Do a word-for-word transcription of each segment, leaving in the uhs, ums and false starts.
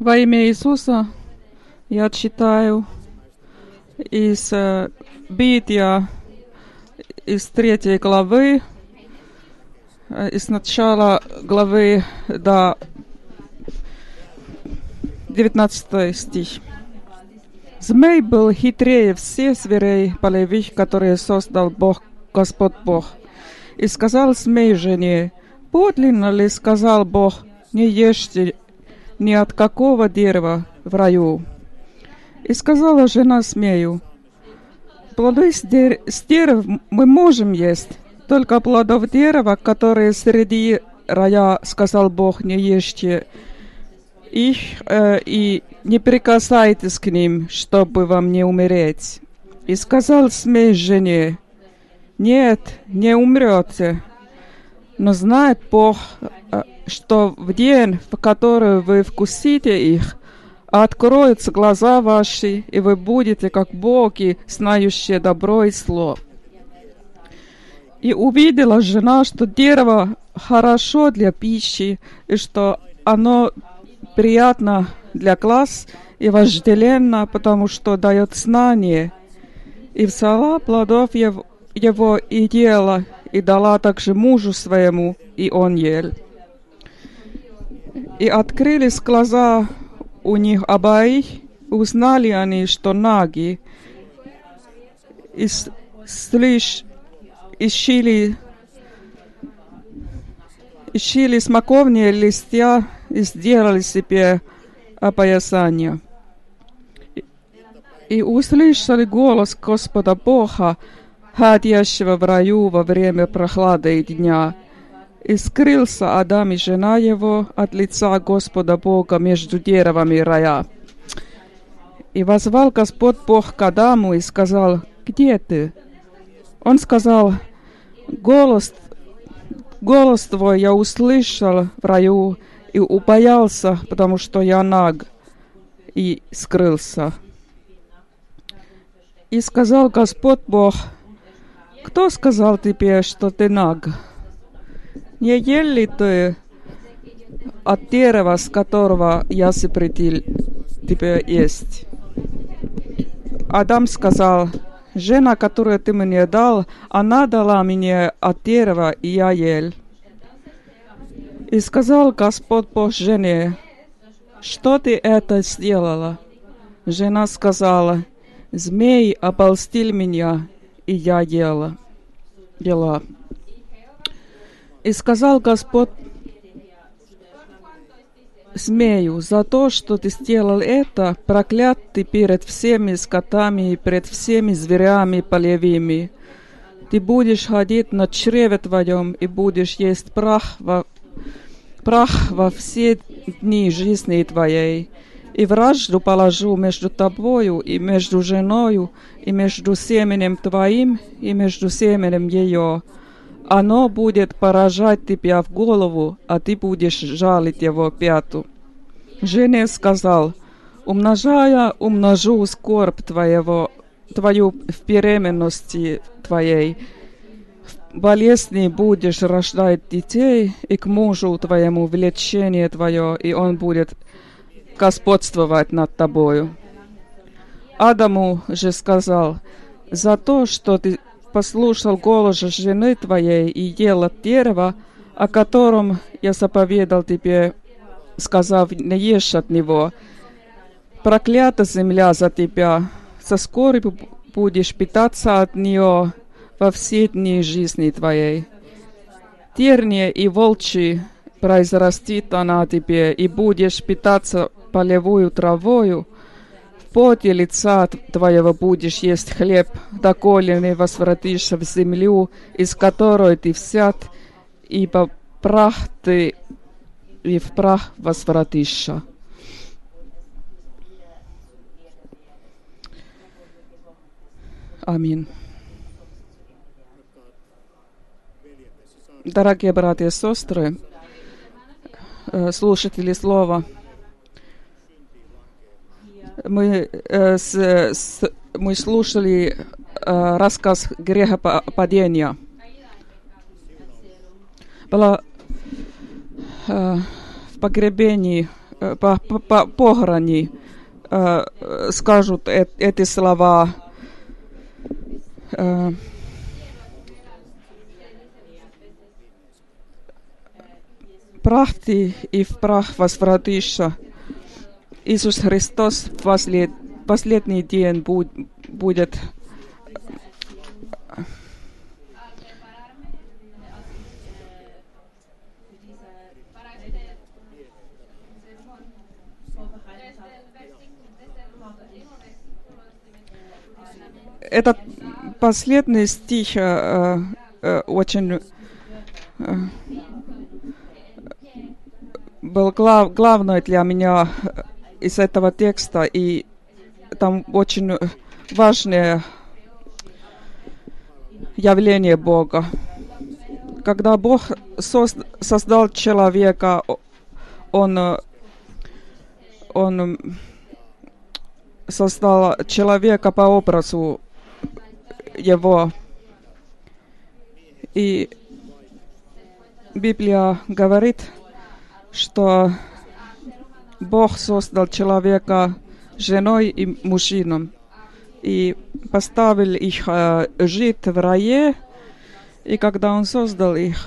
Во имя Иисуса я читаю из э, Бытия, из третьей главы, э, из начала главы до девятнадцатый стих. Змей был хитрее всех зверей полевых, которые создал Бог, Господь Бог. И сказал змей жене: подлинно ли сказал Бог, не ешьте ни от какого дерева в раю? И сказала жена змею: плоды с, дер... с дерев мы можем есть, только плодов дерева, которые среди рая, сказал Бог, не ешьте их, э, и не прикасайтесь к ним, чтобы вам не умереть. И сказал змей жене: нет, не умрете, но знает Бог, что в день, в который вы вкусите их, откроются глаза ваши, и вы будете как боги, знающие добро и зло. И увидела жена, что дерево хорошо для пищи, и что оно приятно для глаз и вожделенно, потому что дает знание. И взяла плодов его, его и ела, и дала также мужу своему, и он ел. И открылись глаза у них обоих, узнали они, что наги, и слышь, ищили, ищили смоковные листья и сделали себе опоясание. И услышали голос Господа Бога, ходящего в раю во время прохлады дня. И скрылся Адам и жена его от лица Господа Бога между деревами рая. И возвал Господь Бог к Адаму и сказал: где ты? Он сказал: голос, голос твой я услышал в раю и упоялся, потому что я наг, и скрылся. И сказал Господь Бог: кто сказал тебе, что ты наг? Не ел ли ты от дерева, с которого я запретил тебе есть? Адам сказал: жена, которую ты мне дал, она дала мне от дерева, и я ел. И сказал Господь Бог жене: что ты это сделала? Жена сказала: змей обольстил меня, и я ела. ела. И сказал Господь змею: за то, что ты сделал это, проклят ты перед всеми скотами и перед всеми зверями полевыми. Ты будешь ходить на чреве твоем и будешь есть прах во, прах во все дни жизни твоей. И вражду положу между тобою и между женою, и между семенем твоим и между семенем ее. Оно будет поражать тебя в голову, а ты будешь жалить его пяту. Жене сказал: умножая, умножу скорбь твоего, твою в беременности твоей. В болезни будешь рождать детей, и к мужу твоему влечение твое, и он будет господствовать над тобою. Адаму же сказал: за то, что ты послушал голос жены твоей и ел от дерева, о котором я заповедал тебе, сказав: не ешь от него, проклята земля за тебя, со скорбью будешь питаться от нее во все дни жизни твоей. Терния и волчи произрастит она тебе, и будешь питаться полевую травою. В поте лица твоего будешь есть хлеб, доколе не возвратишься в землю, из которой ты взят, ибо прах ты и в прах возвратишься. Аминь. Дорогие братья и сестры, слушатели слова, мы, э, с, с, мы слушали э, рассказ грехопадения. Было э, в погребении по, по, похорони э, скажут э, эти слова. Э, Прах ты и в прах возвратишься. Иисус Христос в послед, последний день буд, будет этот последний стих э, э, очень э, был глав, главной для меня из этого текста, и там очень важное явление Бога. Когда Бог созд, создал человека, Он, он создал человека по образу Его. И Библия говорит, что Бог создал человека женой и мужчином и поставил их э, жить в рае. И когда Он создал их,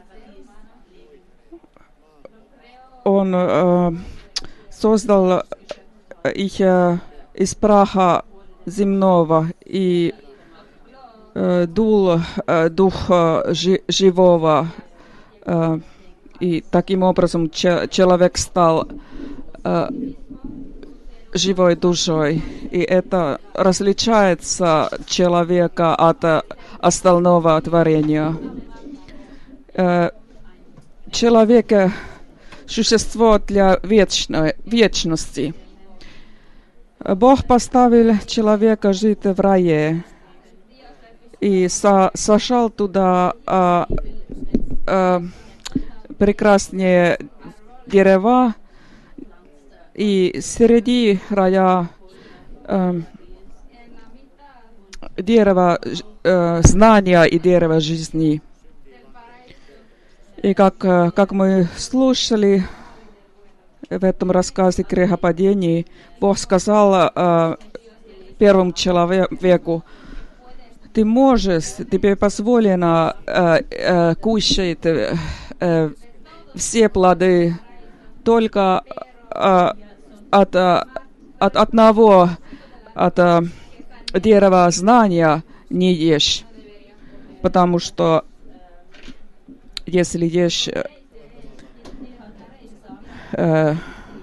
Он э, создал их э, из праха земного и э, дул э, духа жи- живого. Э, и таким образом че- человек стал э, живой душой. И это различается человека от э, остального творения. Э, человек — существо для вечной, вечности. Бог поставил человека жить в рае и со, сошел туда э, э, прекрасные дерева, и среди рая э, дерево э, знания и дерево жизни. И как, как мы слушали в этом рассказе грехопадения, Бог сказал э, первому человеку: ты можешь, тебе позволено э, э, кушать э, э, все плоды, только э, от, э, от одного от э, дерева знания не ешь, потому что если ешь, э,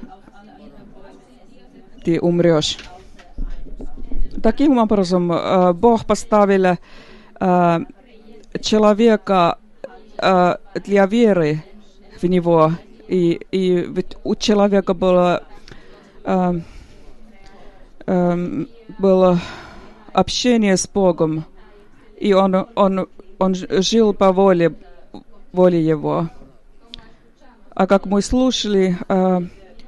ты умрешь. Таким образом, э, Бог поставил э, человека э, для веры в Него, и, и ведь у человека было, э, э, было общение с Богом, и он, он, он жил по воле, воле Его. А как мы слушали, э,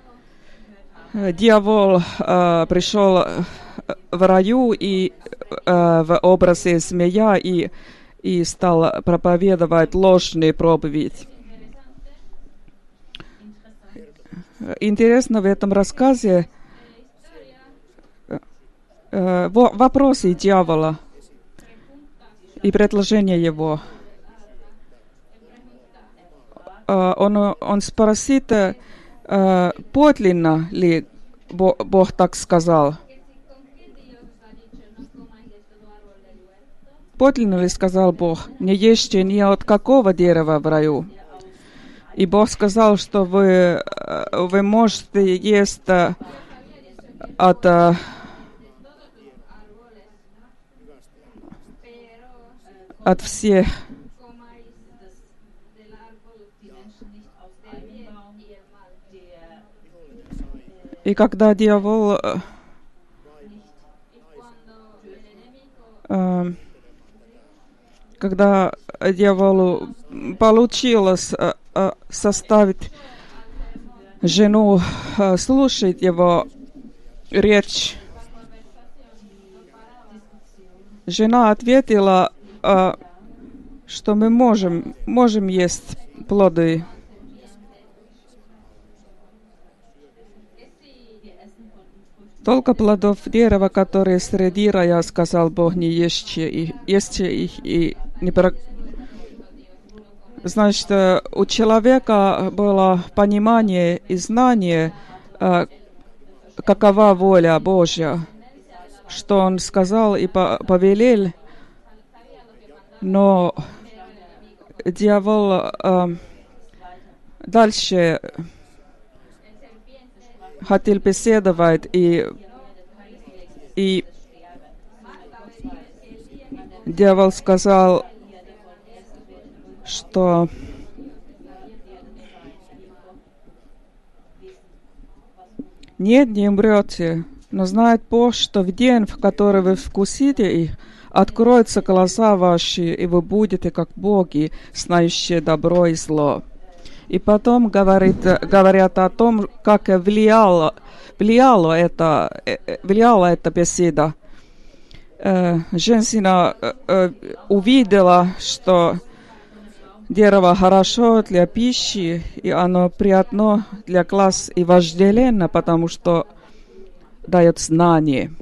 дьявол э, пришел в раю и э, в образе змея и, и стал проповедовать ложные проповедь. Интересно в этом рассказе э, вопросы дьявола и предложения его. Э, он, он спросит, э, подлинно ли Бог, Бог так сказал. Подлинно ли сказал Бог: не ешьте ни от какого дерева в раю? И Бог сказал, что вы, вы можете есть от, от всех. И когда дьявол э, когда дьяволу получилось э, э, составить жену, э, слушать его речь, жена ответила, э, что мы можем, можем есть плоды. Только плодов дерева, которые среди рая, сказал Бог, не ешьте их, ешьте их и не про... Значит, у человека было понимание и знание, какова воля Божья, что Он сказал и повелел, но дьявол дальше хотел беседовать, и, и дьявол сказал, что нет, не умрете, но знает Бог, что в день, в который вы вкусите их, откроются глаза ваши, и вы будете как боги, знающие добро и зло. И потом говорит, говорят о том, как влияло, влияло это, влияла эта беседа. Э, женщина э, увидела, что дерево хорошо для пищи, и оно приятно для глаз и вожделенно, потому что дает знание.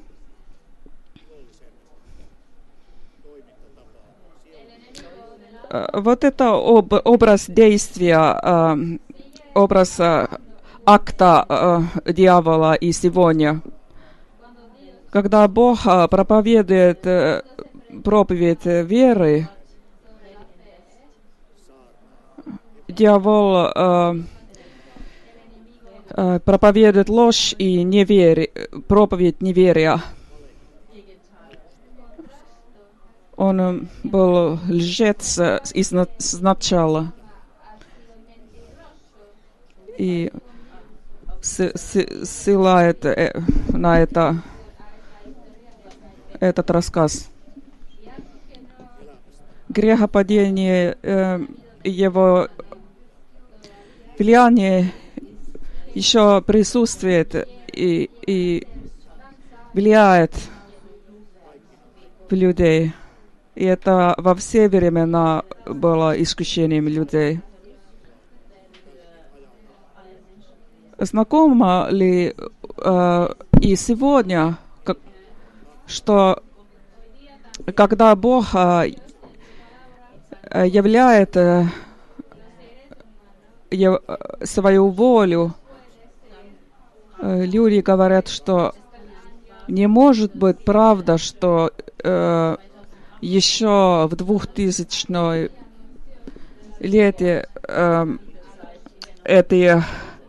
Вот это об, образ действия, образ акта дьявола и сегодня. Когда Бог проповедует проповедь веры, дьявол проповедует ложь и неверие, проповедь неверия. Он был лжец изначала. И ссылает на это, этот рассказ. Грехопадение, его влияние еще присутствует и, и влияет в людей. И это во все времена было искушением людей. Знакомо ли э, и сегодня, как, что когда Бог э, являет э, яв, свою волю, э, люди говорят, что не может быть правда, что э, еще в двухтысячном лете э, эти,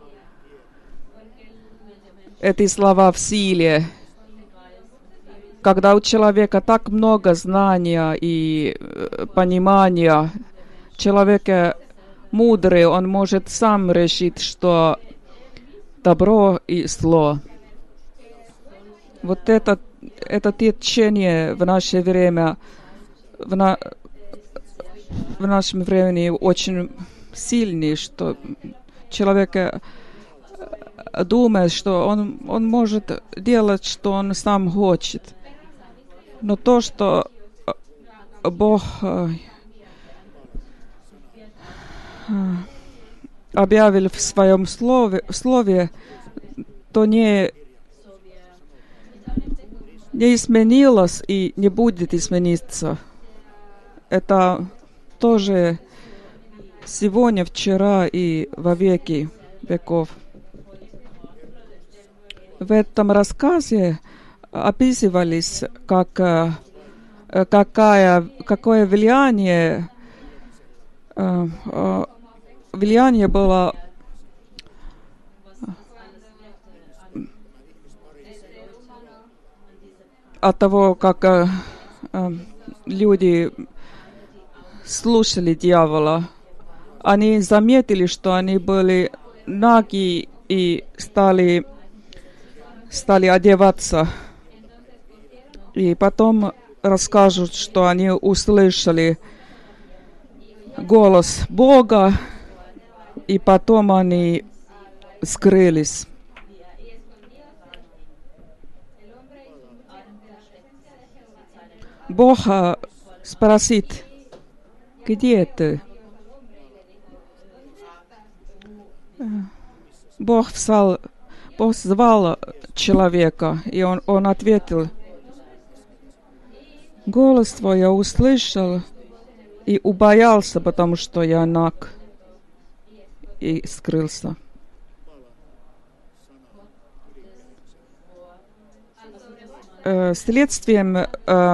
эти слова в силе, когда у человека так много знания и э, понимания, человек мудрый, он может сам решить, что добро и зло. Вот это, это течение в наше время, в, на, в нашем времени очень сильный, что человек думает, что он, он может делать, что он сам хочет. Но то, что Бог объявил в своем слове, слове то не, не изменилось и не будет измениться. Это тоже сегодня, вчера и во веки веков. В этом рассказе описывались, как, какая, какое влияние, влияние было от того, как люди слушали дьявола. Они заметили, что они были наги и стали, стали одеваться. И потом расскажут, что они услышали голос Бога, и потом они скрылись. Бог спросит, где ты? Бог взял Бог звал человека, и он, он ответил: «Голос твой я услышал и убоялся, потому что я наг», и скрылся. Э, следствием э, э,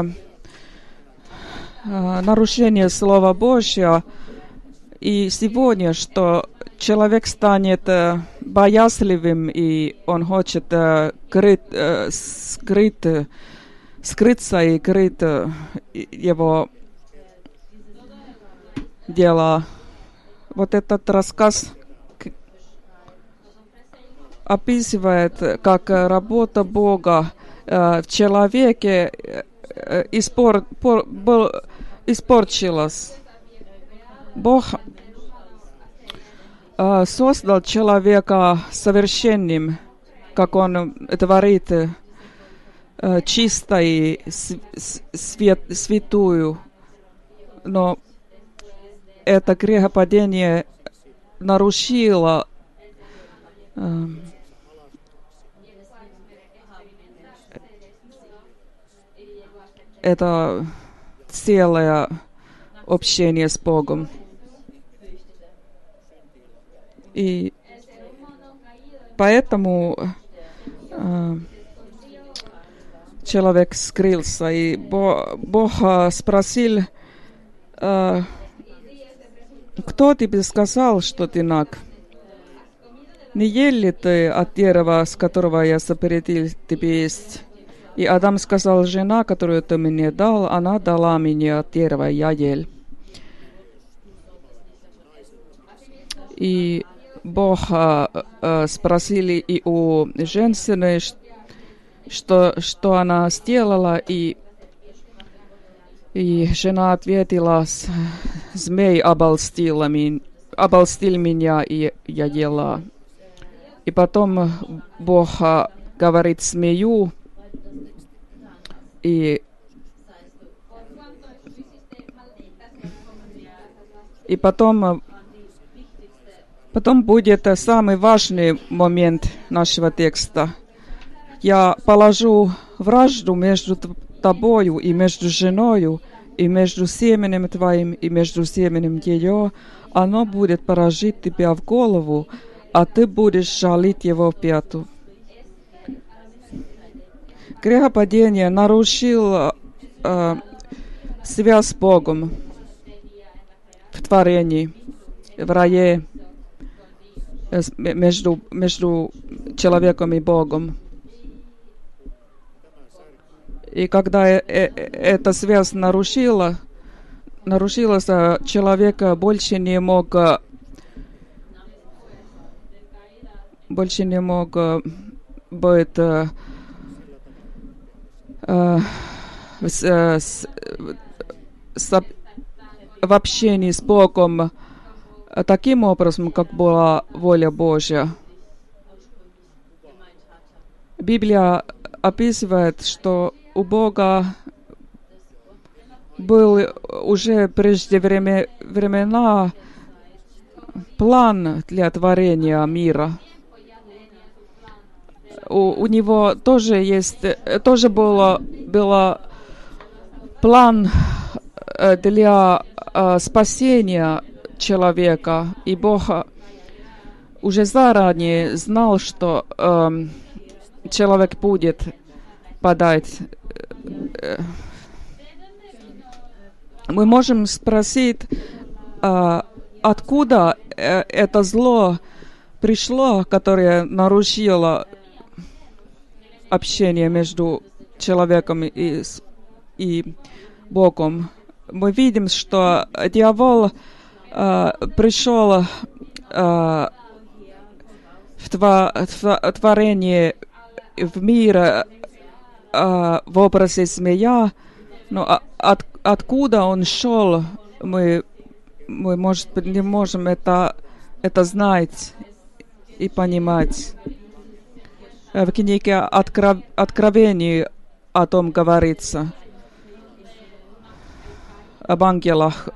нарушения Слова Божьего и сегодня, что человек станет э, боязливым, и он хочет э, крыть, э, скрыть, скрыться и крыть э, его дела. Вот этот рассказ описывает, как работа Бога э, в человеке э, испор, пор, был, испорчилась. Бог э, создал человека совершенным, как Он творит, э, чисто и свет, святую. Но это грехопадение нарушило э, это целое общение с Богом. И поэтому э, человек скрылся, и Бог, Бог спросил: э, «Кто тебе сказал, что ты наг? Не ел ли ты от дерева, с которого я запретил тебе есть?» И Адам сказал: «Жена, которую ты мне дал, она дала мне от дерева, я ел». И Бог э, э, спросили и у женщины, что, что она сделала, и, и жена ответила: «Змей обольстил, обольстил меня, и я ела». И потом Бог говорит змею, и, и потом, потом будет самый важный момент нашего текста. «Я положу вражду между тобою и между женою, и между семенем твоим, и между семенем ее. Оно будет поражить тебя в голову, а ты будешь жалить его в пяту». Грехопадение нарушило э, связь с Богом в творении, в рае, э, между, между человеком и Богом. И когда э, э, эта связь нарушила, нарушилась, человек больше не мог, больше не мог быть э, э, с, с, с, в общении с Богом таким образом, как была воля Божья. Библия описывает, что у Бога был уже прежде время, времена план для творения мира. У, у него тоже есть, тоже было, было план для э, спасения человека, и Бог уже заранее знал, что э, человек будет подать. Мы можем спросить, э, откуда э, это зло пришло, которое нарушило общение между человеком и, и Богом. Мы видим, что дьявол э, пришел э, в, тва, в творение, в мир э, в образе змея, но от, откуда он шел, мы, мы может быть, не можем это, это знать и понимать. В книге Откров... Откровений о том говорится, об ангелах.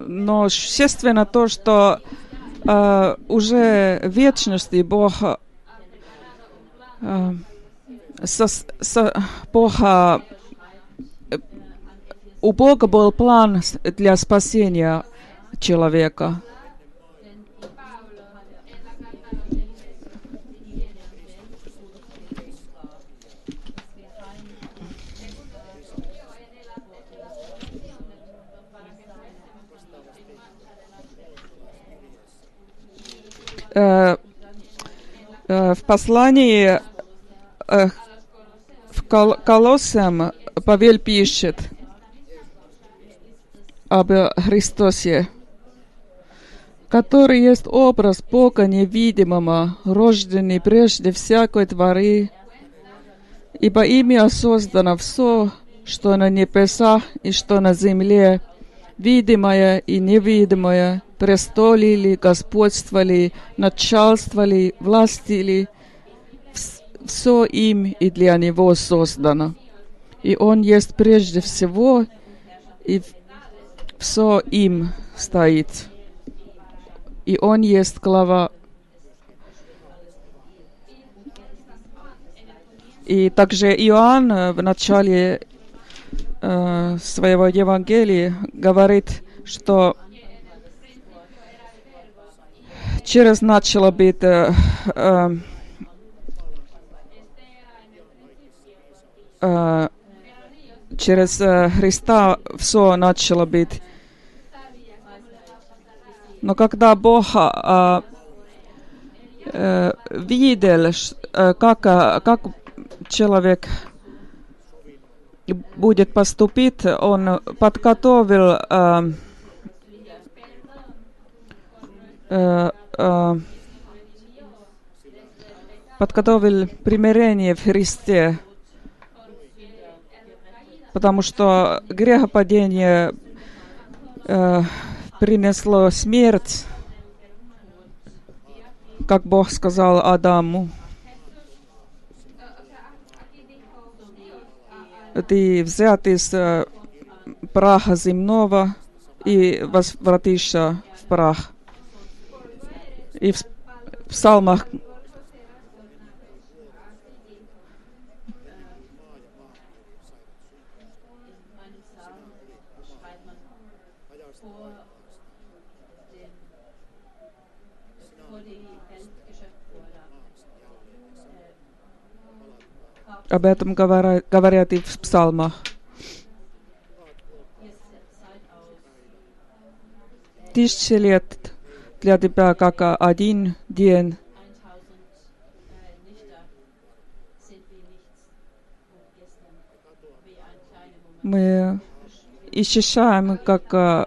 но естественно то, что э, уже в вечности Бог, э, со, со, Бога, у Бога был план для спасения человека. В послании в Колоссям Павел пишет об Христосе, который есть образ Бога невидимого, рожденный прежде всякой творы, ибо ими создано все, что на небесах и что на земле, видимое и невидимое, престоли ли, господства ли, начальства ли, власти ли, все им и для него создано. И он есть прежде всего, и все им стоит. И он есть глава. И также Иоанн в начале э, своего Евангелия говорит, что через начало быть э, э, э, через э, Христа все начало быть. Но когда Бог э, э, видел, э, как, как человек будет поступить, он подготовил э, э, э, подготовил примирение в Христе, потому что грехопадение э, принесло смерть, как Бог сказал Адаму. Ты взят из э, праха земного и возвратишься в прах. И в, в псалмах об этом говорят, говорят и в псалмах. Тысячи лет для тебя как один день. Мы исчезаем как э,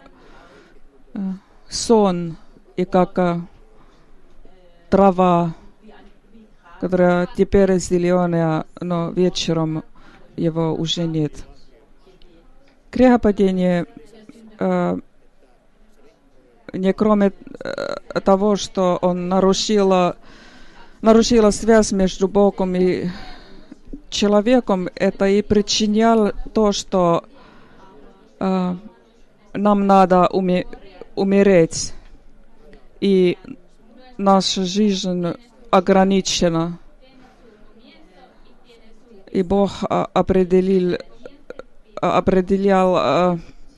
сон и как э, трава, которая теперь зеленая, но вечером его уже нет. Грехопадение, э, не кроме э, того, что он нарушила, нарушила связь между Богом и человеком, это и причиняло то, что э, нам надо уми- умереть, и наша жизнь ограничена. И Бог а, определил, а, определял а,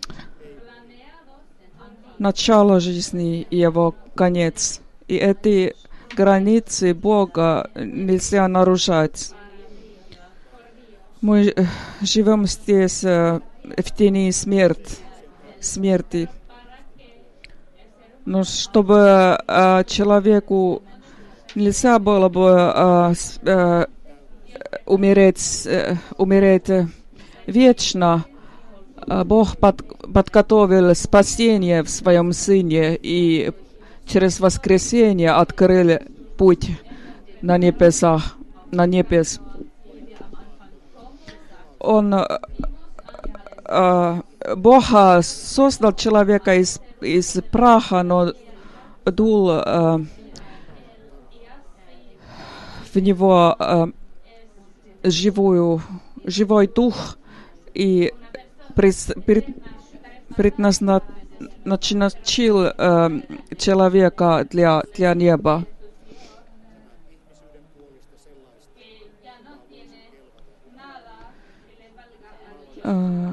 начало жизни и его конец. И эти границы Бога нельзя нарушать. Мы живем здесь в тени смерти, смерти. Но чтобы а, человеку нельзя было бы а, с, а, умереть, а, умереть вечно, а, Бог под, подготовил спасение в своем Сыне и через воскресение открыл путь на небесах, на небес. Он, а, Бог создал человека из, из праха, но дул а, в него э, живую, живой дух и пред, пред, предназна, начинил э, человека для, для неба. Э,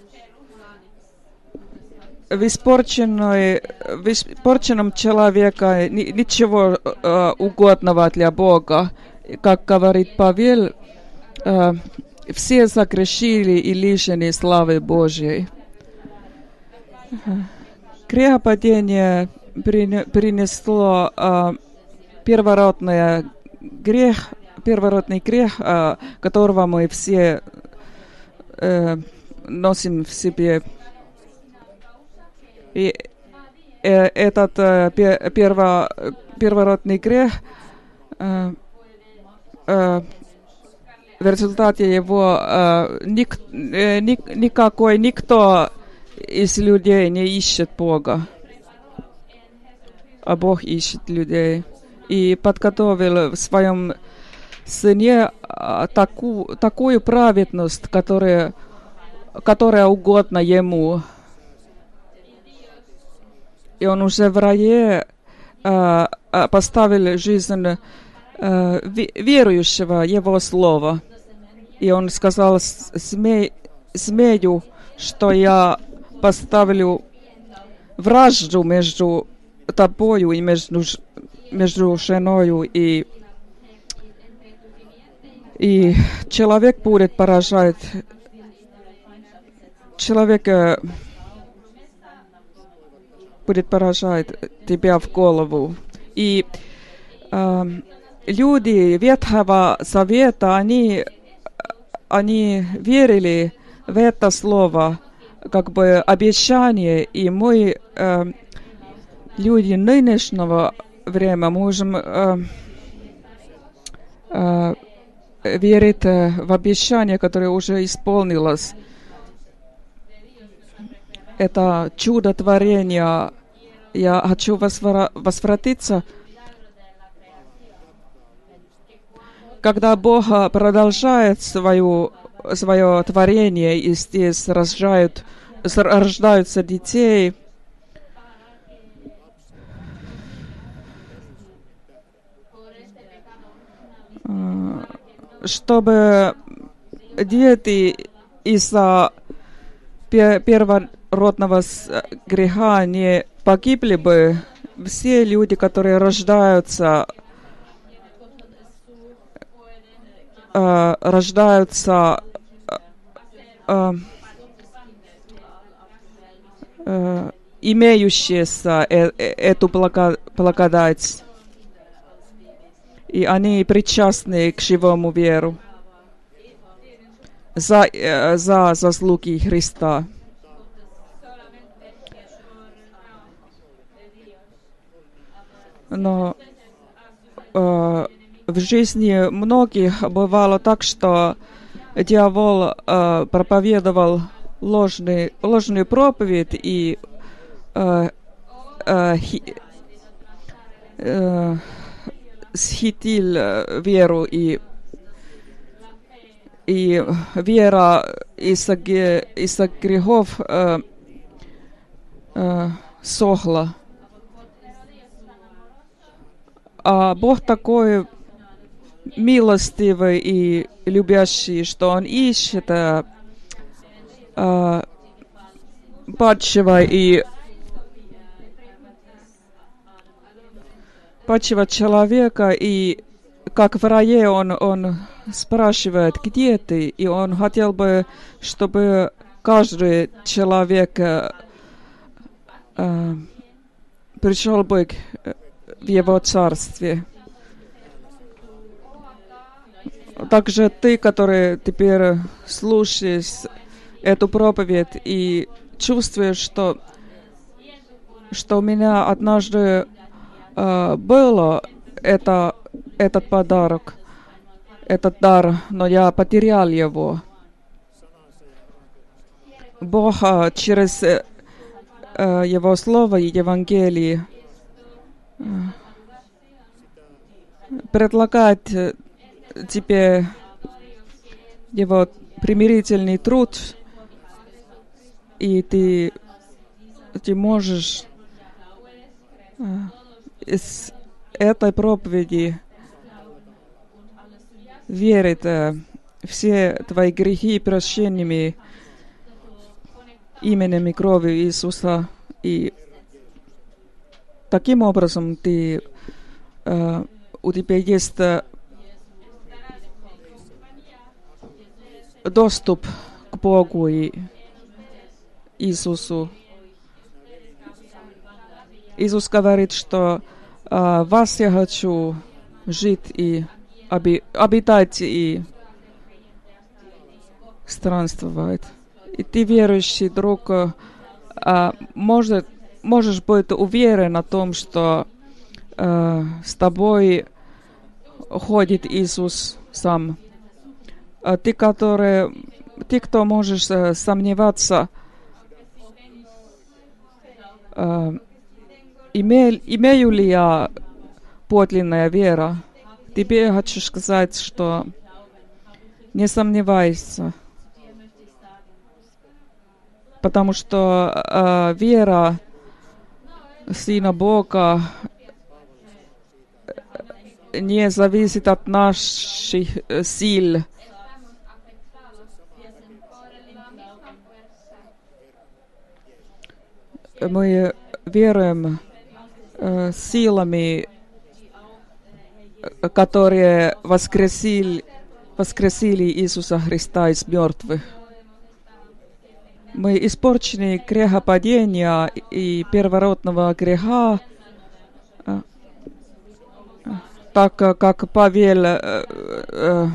в испорченной, в испорченном человеке ничего э, угодного для Бога. Как говорит Павел, э, все согрешили и лишены славы Божьей. Грехопадение принесло э, первородный грех, первородный грех, э, которого мы все э, носим в себе. И э, этот э, перво, первородный грех, э, э, в результате его э, ник, э, ник, никакой никто из людей не ищет Бога, а Бог ищет людей. И подготовил в своем Сыне э, таку, такую праведность, которая, которая угодна Ему. И Он уже в рае э, поставил жизнь э, верующего Его Слова. И Он сказал смей, смею, что я поставлю вражду между тобою и между, между женою, и, и человек будет поражать, человек э, будет поражать тебя в голову. И э, люди Ветхого Завета, они, они верили в это слово, как бы обещание, и мы, э, люди нынешнего времени, можем э, э, верить в обещание, которое уже исполнилось. Это чудотворение. Я хочу возвра- возвратиться, когда Бог продолжает свою, свое творение, и здесь рождают, рождаются детей, чтобы дети из-за первородного греха не погибли бы, все люди, которые рождаются, э, рождаются э, э, имеющие э, эту благодать, и они причастны к живому веру за, э, за заслуги Христа. Но э, в жизни многих бывало так, что дьявол э, проповедовал ложный, ложную проповедь и э, э, хи, э, схитил веру, и, и вера из-за, из-за грехов э, э, сохла. А Бог такой милостивый и любящий, что Он ищет э, э, падшего и падшего человека, и как в рае он, он спрашивает, где ты, и Он хотел бы, чтобы каждый человек э, э, пришел бы в Его царстве. Также ты, который теперь слушаешь эту проповедь и чувствуешь, что, что у меня однажды э, было это, этот подарок, этот дар, но я потерял его. Бог э, через э, Его Слово и Евангелие э, предлагает тебе Его примирительный труд, и ты ты можешь из этой проповеди верить все твои грехи прощениями именем и кровью Иисуса, и таким образом ты, э, у тебя есть э, доступ к Богу и Иисусу. Иисус говорит, что э, вас я хочу жить и оби- обитать и странствовать. И ты, верующий друг, э, может, можешь быть уверен о том, что э, с тобой ходит Иисус сам. А ты, который, ты, кто можешь э, сомневаться, э, имею, имею ли я подлинная вера, тебе я хочу сказать, что не сомневайся, потому что э, вера Сына Бога не зависит от наших сил. Мы веруем э, силами, которые воскресили, воскресили Иисуса Христа из мертвых. Мы испорчены грехопадения и первородного греха, так как Павел э, э,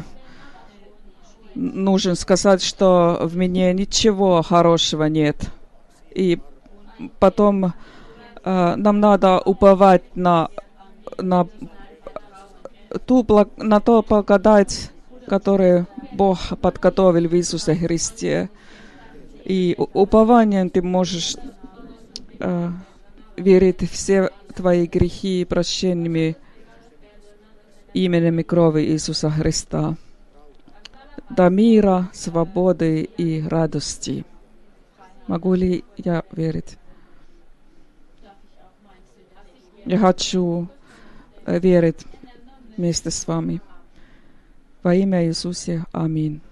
нужен сказать, что в мне ничего хорошего нет. И потом э, нам надо уповать на, на, ту, на то благодать, которую Бог подготовил в Иисусе Христе. И упованием ты можешь э, верить все твои грехи прощениями именем и крови Иисуса Христа. До мира, свободы и радости. Могу ли я верить? Я хочу верить вместе с вами. Во имя Иисуса. Аминь.